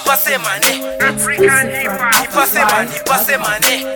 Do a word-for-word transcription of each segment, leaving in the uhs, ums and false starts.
nipase mane. Nipase mane, nipase mane.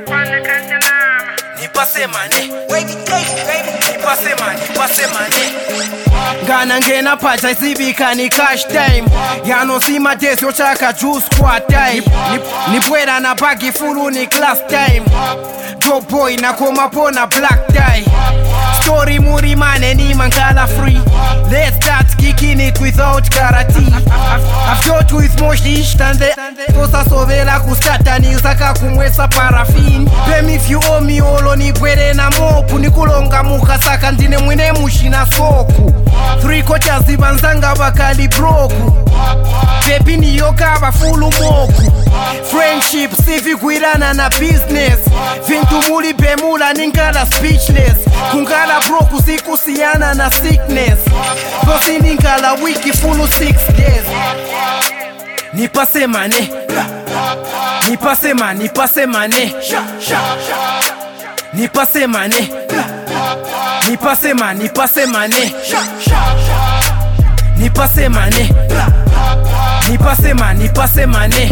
Nipase mane. Nipase mane, nipase mane. Gana ngena pacha isibika ni cash time. Yano sima desi ochaka juice kwa time. Nipweda na bagi fulu ni class time. Drop boy na koma pona black tie. Story muri mane ni mankala free. Let's start kicking it without karate. I've dealt with more shit than the Tosa sovela kustata ni usaka kumwesa parafin. Pem if you owe me olo ni kwere na mopu. Nikulonga muka saka ndine mwine mushina soku. Three quarters zibanzanga bakali broku. Pepi ni yoka ba fulu moku. Friendship sivi kuirana na business. Vintu muli bemula ningala speechless. Kungala broku siku siyana na sickness. Bosi ningala wiki fulu six days. Nipase mane. Nipase mane, nipase mane. Nipase mane. Nipase mane, nipase mane. Nipase mane. Nipase mane, nipase mane.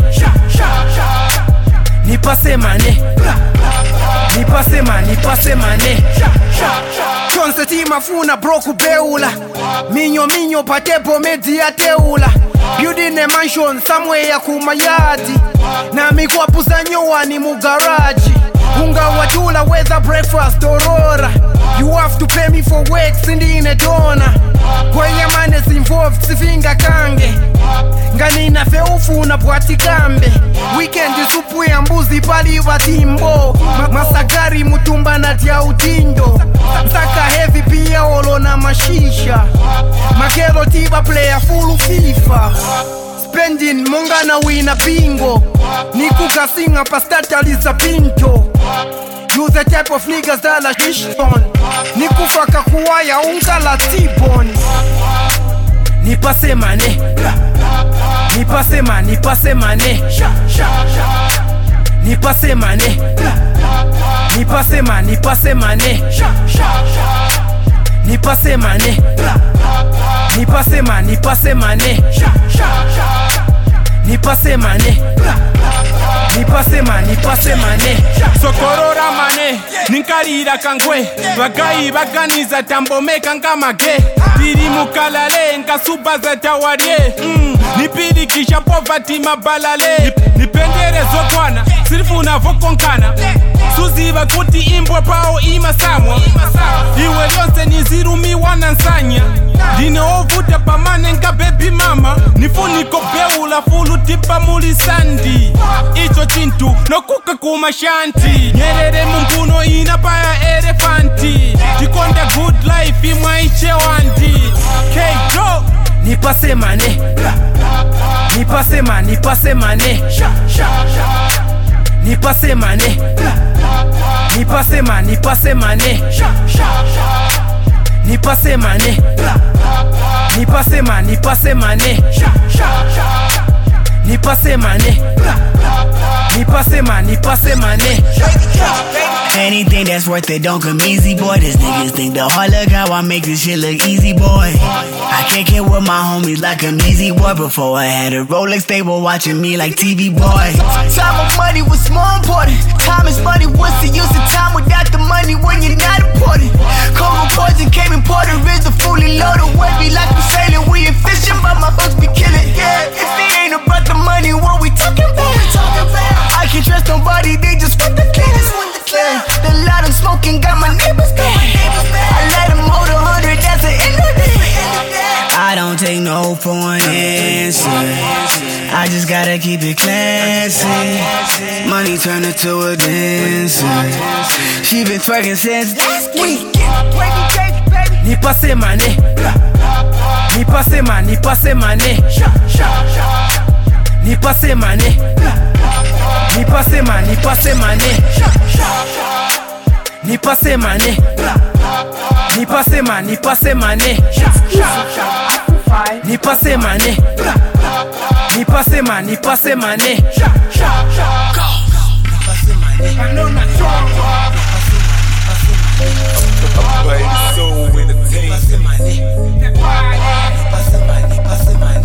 Nipase mane. Nipase mane, nipase mane. Konseti mafuna broku beula. Minyo minyo patepo media teula. Building a mansion somewhere kumayati. Na mikwa pusanyowa ni mugaraji. Unga watula weather breakfast aurora. You have to pay me for work sindi in a donor. Kweye man is involved sifinga kange. Nganina feufu na bwati kambe. Weekend supu ya mbuzi pali watimbo. Masakari mutumba na tia utindo. Msaka heavy pia olo na mashisha. Makero tiba player full FIFA. Spending monga na wina bingo. Niku kasinga pastata lisa pinto. You the type of niggas that la shishton. Niku faka kuwaya unga la T-bone. Nipase mane. Nipase mane, nipase mane. Nipase mane. Nipase mane, nipase mane. Nipase mane. Nipase mane, nipase mane. Nipase mane. Nipase mane, nipase mane. Sokorora mane, ninkarira kangwe. Bagai baganiza tambome kangamage. Tiri mukalale, nkasuba za tawarie. mm. Nipiri kisha poverty mabalale. Nipendere zokwana, sirifu na vokonkana. Suziba kuti imbwe pao ima samwa. Iwe yose nizirumi wanansanya. Dine ovuta pamane nka baby mama. Nifuniko beula fulu tipa muli sandi. Icho chintu no kuka kumashanti. Nyerere mumpuno inapaya elefanti. Tikonda good life imwa iche wanti. K-Go Nipase mane. Nipase mane, nipase mane. Nipase mane. Nipase mane, nipase mane. Nipase mane. Nipase mane, nipase mane. Nipase mane. Nipase mane, nipase mane. Anything that's worth it don't come easy, boy. This niggas think the hard look how I make this shit look easy, boy. I can't get with my homies like I'm easy, boy. Before I had a Rolex, they were watching me like T V, boy. Time of money was more important. Time is money. What's the use of time without the money when you're not important? Cold poison came imported, is the fully loaded. Wave be like we sailing, we ain't fishing, but my hooks be killing. Yeah, if it ain't about the money, what we talking about? I can't trust nobody, they just want the cleanest. The lot of smoking got my neighbors going. I let them hold a hundred, that's the end of it. I don't take no for an answer. I just gotta keep it classy. Money turned her to a dancer. She been twerking since last week. Nipase mane. Nipase mane, nipase mane. Nipase mane. Nipase mane, nipase mane. Nipase mane. Nipase mane, nipase mane. Nipase mane. Nipase mane, nipase mane. Go. Nipase mane. Nipase mane. Nipase mane.